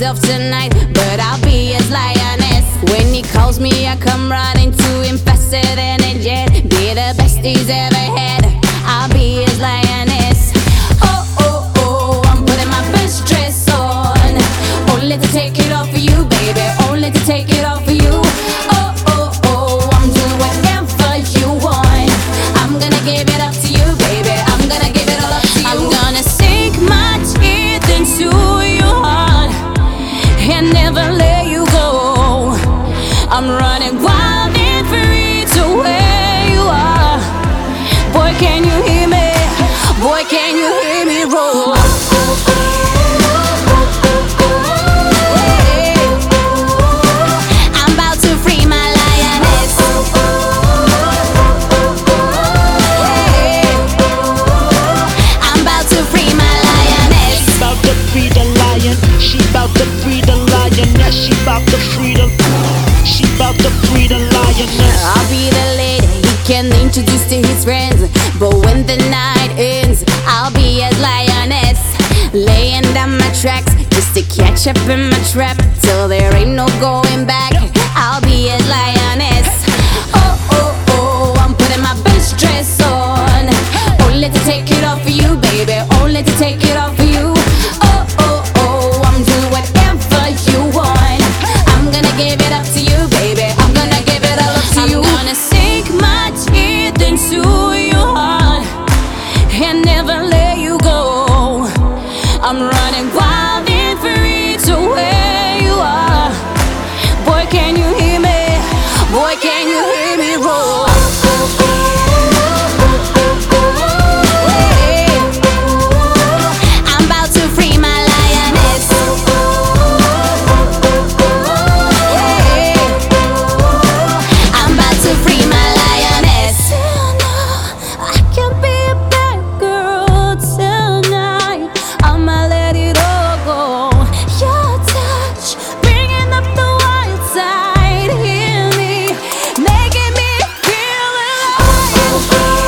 myself tonight, but I'll be his lioness. When he calls me, I come running to him faster than a jet. Be the best he's ever had. I'll be his lioness. Oh, oh, oh, I'm putting my best dress on, only to take it off for you, baby. Only to take it off for you. Oh, oh, oh, I'm doing whatever you want. I'm gonna give it up to you, baby. I'm gonna give it all up to you. I'm gonna sink my teeth into your heart and never let you go. I'm running wild and free to where you are. Boy, can you hear me? Boy, can you hear me roar? I'm about to free my lioness. I'm about to free my lioness. She bout to free the lion. She bout to free the lioness. She bout to free the. She bout to free the lioness. I'll be the lady he can introduce to his friends, but when the night ends, I'll be his lioness, laying down my tracks just to catch up in my trap till there ain't no going back. I'll be his lioness. Oh, oh, oh, I'm putting my best dress on, only to take it off for you, baby. Only to take it off for you. Oh, oh, oh, I'm doing whatever you want. I'm gonna give it up to you, baby. I'm gonna give it all up to you. I'm gonna sink my teeth into your heart and never let you go. I'm running wild and free to where you are. Boy, can you hear me? Boy, can you hear me roar? I'm about to free my lioness. I'm about to free my lioness. I can be a bad girl tonight. I'ma let it all go. Your touch, bringing up the wild side in me, making me feel alive.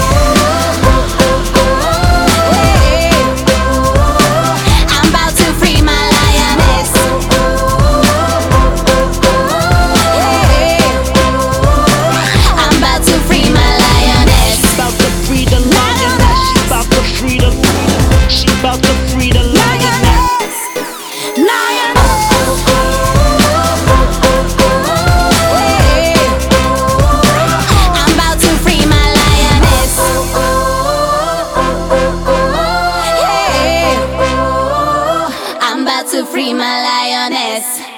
I'm about to free my lioness. I'm about to free my lioness. She bout to free the lioness. She bout to free the. She bout to free the lioness. I'm about to free my lioness. I'm about to free my lioness.